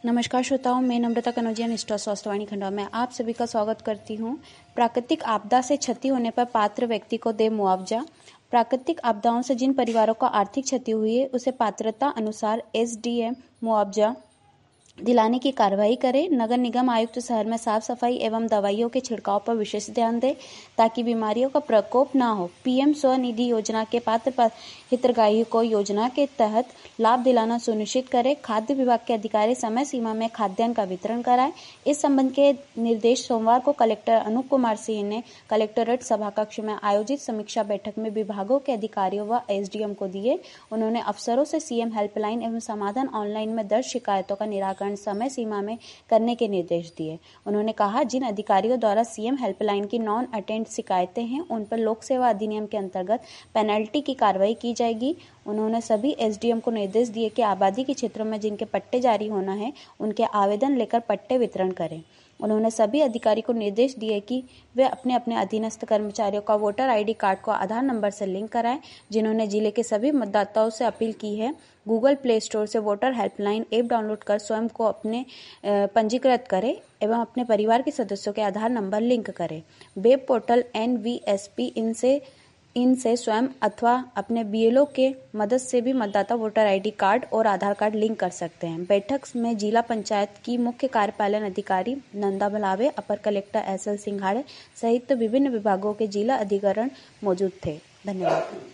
नमस्कार श्रोताओं, मैं नम्रता कनौजिया निष्ठा स्वास्थ्यवाणी खंडवा में आप सभी का स्वागत करती हूँ। प्राकृतिक आपदा से क्षति होने पर पात्र व्यक्ति को दे मुआवजा। प्राकृतिक आपदाओं से जिन परिवारों को आर्थिक क्षति हुई है उसे पात्रता अनुसार एसडीएम मुआवजा दिलाने की कार्रवाई करे। नगर निगम आयुक्त शहर में साफ सफाई एवं दवाइयों के छिड़काव पर विशेष ध्यान दे ताकि बीमारियों का प्रकोप न हो। पीएम स्वनिधि योजना के पात्र हितग्राहियों को योजना के तहत लाभ दिलाना सुनिश्चित करे। खाद्य विभाग के अधिकारी समय सीमा में खाद्यान्न का वितरण कराएं। इस संबंध के निर्देश सोमवार को कलेक्टर अनूप कुमार सिंह ने कलेक्टरेट सभाकक्ष में आयोजित समीक्षा बैठक में विभागों के अधिकारियों व एसडीएम को दिए। उन्होंने अफसरों से सीएम हेल्पलाइन एवं समाधान ऑनलाइन में दर्ज शिकायतों का निराकरण समय सीमा में करने के निर्देश दिए। उन्होंने कहा, जिन अधिकारियों द्वारा सीएम हेल्पलाइन की नॉन अटेंड शिकायतें हैं उन पर लोक सेवा अधिनियम के अंतर्गत पेनल्टी की कार्रवाई की जाएगी। उन्होंने सभी एसडीएम को निर्देश दिए कि आबादी के क्षेत्रों में जिनके पट्टे जारी होना है उनके आवेदन लेकर पट्टे वितरण करें। उन्होंने सभी अधिकारी को निर्देश दिए कि वे अपने अपने अधीनस्थ कर्मचारियों का वोटर आईडी कार्ड को आधार नंबर से लिंक कराएं। जिन्होंने जिले के सभी मतदाताओं से अपील की है, गूगल प्ले स्टोर से वोटर हेल्पलाइन ऐप डाउनलोड कर स्वयं को अपने पंजीकृत करें एवं अपने परिवार के सदस्यों के आधार नंबर लिंक करें। वेब पोर्टल NVSP इनसे स्वयं अथवा अपने बीएलओ के मदद से भी मतदाता वोटर आईडी कार्ड और आधार कार्ड लिंक कर सकते हैं। बैठक में जिला पंचायत की मुख्य कार्यपालन अधिकारी नंदा भलावे, अपर कलेक्टर SL सिंघाड़े सहित विभिन्न विभागों के जिला अधिकारी मौजूद थे। धन्यवाद।